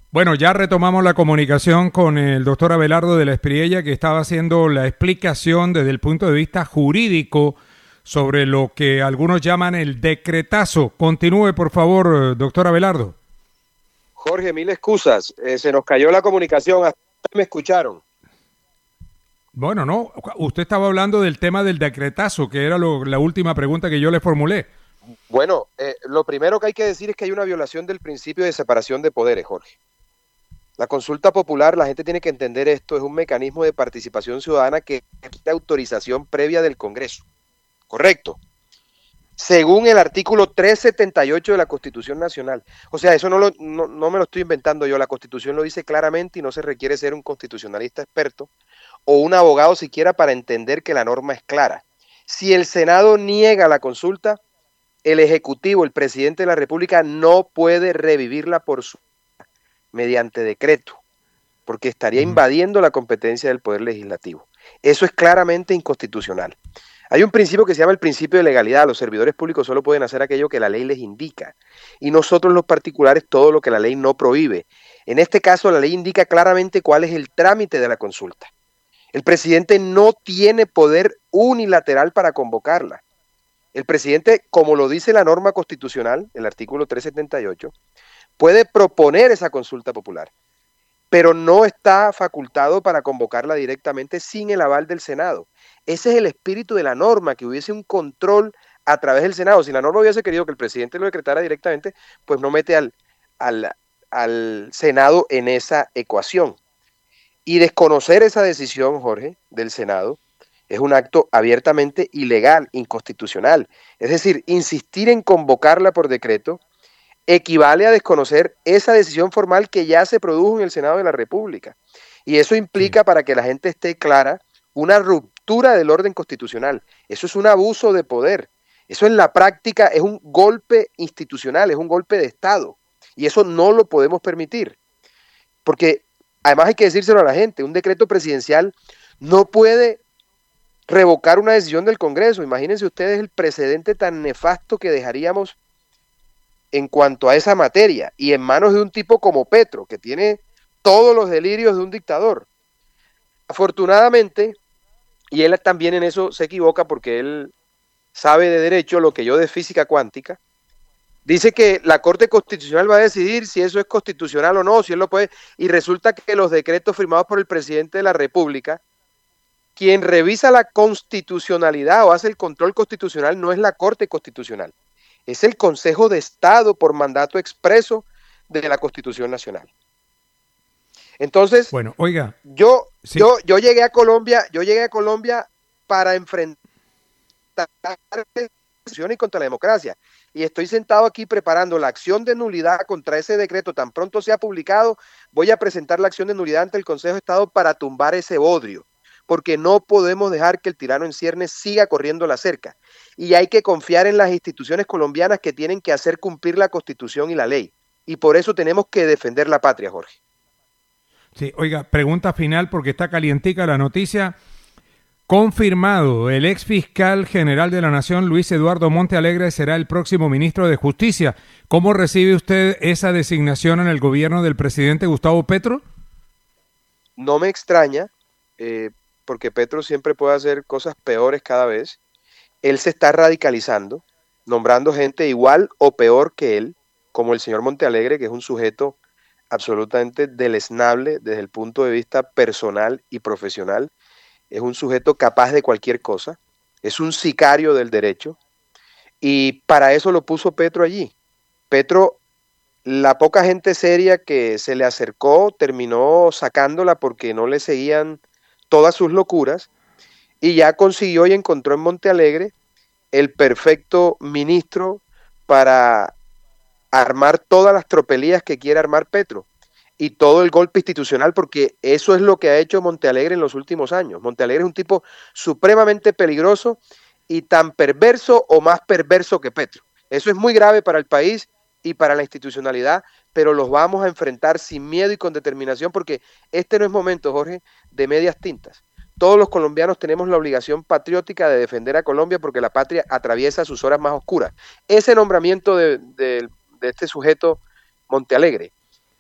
Bueno, ya retomamos la comunicación con el doctor Abelardo de la Espriella, que estaba haciendo la explicación desde el punto de vista jurídico sobre lo que algunos llaman el decretazo. Continúe, por favor, doctor Abelardo. Jorge, mil excusas. Se nos cayó la comunicación. ¿Hasta me escucharon? Bueno, no. Usted estaba hablando del tema del decretazo, que era la última pregunta que yo le formulé. Bueno, lo primero que hay que decir es que hay una violación del principio de separación de poderes, Jorge. La consulta popular, la gente tiene que entender esto, es un mecanismo de participación ciudadana que requiere autorización previa del Congreso. Correcto. Según el artículo 378 de la Constitución Nacional. O sea, eso no me lo estoy inventando yo, la Constitución lo dice claramente y no se requiere ser un constitucionalista experto o un abogado siquiera para entender que la norma es clara. Si el Senado niega la consulta, el Ejecutivo, el presidente de la República, no puede revivirla mediante decreto, porque estaría invadiendo la competencia del Poder Legislativo. Eso es claramente inconstitucional. Hay un principio que se llama el principio de legalidad. Los servidores públicos solo pueden hacer aquello que la ley les indica, y nosotros los particulares todo lo que la ley no prohíbe. En este caso, la ley indica claramente cuál es el trámite de la consulta. El presidente no tiene poder unilateral para convocarla. El presidente, como lo dice la norma constitucional, el artículo 378, puede proponer esa consulta popular, pero no está facultado para convocarla directamente sin el aval del Senado. Ese es el espíritu de la norma, que hubiese un control a través del Senado. Si la norma hubiese querido que el presidente lo decretara directamente, pues no mete al Senado en esa ecuación. Y desconocer esa decisión, Jorge, del Senado, es un acto abiertamente ilegal, inconstitucional. Es decir, insistir en convocarla por decreto equivale a desconocer esa decisión formal que ya se produjo en el Senado de la República. Y eso implica, para que la gente esté clara, una ruptura del orden constitucional. Eso es un abuso de poder. Eso en la práctica es un golpe institucional, es un golpe de Estado. Y eso no lo podemos permitir. Porque además hay que decírselo a la gente, un decreto presidencial no puede revocar una decisión del Congreso. Imagínense ustedes el precedente tan nefasto que dejaríamos en cuanto a esa materia, y en manos de un tipo como Petro, que tiene todos los delirios de un dictador. Afortunadamente, y él también en eso se equivoca porque él sabe de derecho lo que yo de física cuántica, dice que la Corte Constitucional va a decidir si eso es constitucional o no, si él lo puede, y resulta que los decretos firmados por el presidente de la República, quien revisa la constitucionalidad o hace el control constitucional, no es la Corte Constitucional, es el Consejo de Estado por mandato expreso de la Constitución Nacional. Entonces, bueno, oiga, yo sí. llegué a Colombia para enfrentar y contra la democracia. Y estoy sentado aquí preparando la acción de nulidad contra ese decreto. Tan pronto sea publicado, voy a presentar la acción de nulidad ante el Consejo de Estado para tumbar ese bodrio, porque no podemos dejar que el tirano en ciernes siga corriendo la cerca. Y hay que confiar en las instituciones colombianas que tienen que hacer cumplir la Constitución y la ley. Y por eso tenemos que defender la patria, Jorge. Sí, oiga, pregunta final porque está calientica la noticia. Confirmado, el ex fiscal general de la Nación, Luis Eduardo Montealegre, será el próximo ministro de Justicia. ¿Cómo recibe usted esa designación en el gobierno del presidente Gustavo Petro? No me extraña, porque Petro siempre puede hacer cosas peores cada vez. Él se está radicalizando, nombrando gente igual o peor que él, como el señor Montealegre, que es un sujeto absolutamente deleznable desde el punto de vista personal y profesional. Es un sujeto capaz de cualquier cosa, es un sicario del derecho, y para eso lo puso Petro allí. Petro, la poca gente seria que se le acercó, terminó sacándola porque no le seguían todas sus locuras, y ya consiguió y encontró en Montealegre el perfecto ministro para armar todas las tropelías que quiere armar Petro y todo el golpe institucional, porque eso es lo que ha hecho Montealegre en los últimos años. Montealegre es un tipo supremamente peligroso y tan perverso o más perverso que Petro. Eso es muy grave para el país y para la institucionalidad, pero los vamos a enfrentar sin miedo y con determinación, porque este no es momento, Jorge, de medias tintas. Todos los colombianos tenemos la obligación patriótica de defender a Colombia, porque la patria atraviesa sus horas más oscuras. Ese nombramiento de este sujeto Montealegre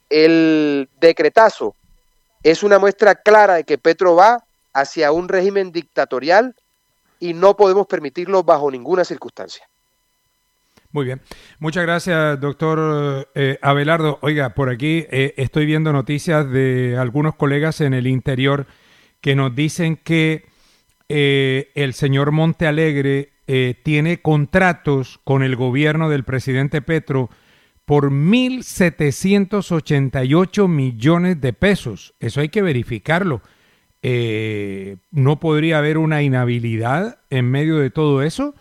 el decretazo es una muestra clara de que Petro va hacia un régimen dictatorial y no podemos permitirlo bajo ninguna circunstancia. Muy bien. Muchas gracias, doctor Abelardo. Oiga, por aquí estoy viendo noticias de algunos colegas en el interior que nos dicen que el señor Montealegre tiene contratos con el gobierno del presidente Petro por 1.788 millones de pesos. Eso hay que verificarlo. ¿No podría haber una inhabilidad en medio de todo eso?